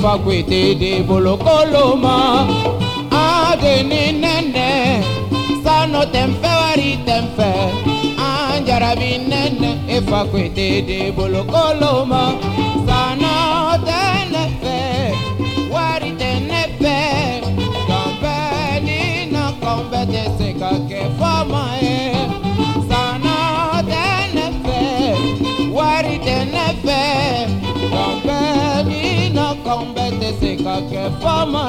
ifa kwete de bolokoloma adeni nene sano temfe wari temfe anjarabi nene ifa kwete de bolokoloma sano tenefe wari tenefe kambeni na kombete seka ke fama sano tenefe wari tenefe kambeni na kombete seka ke fama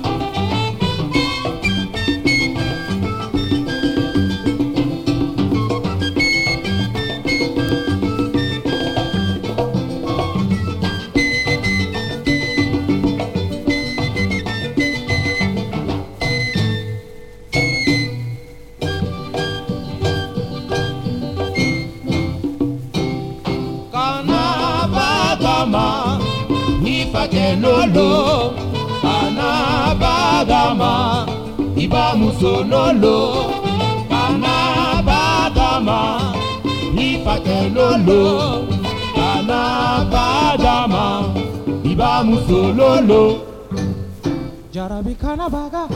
Lolo kana bagama iba musololo kana bagama ifate lolo kana bagama iba musololo jarabi kana baga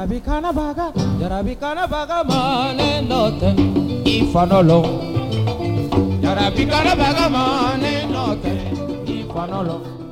mane note ifanolo jarabi kana baga mane note ifanolo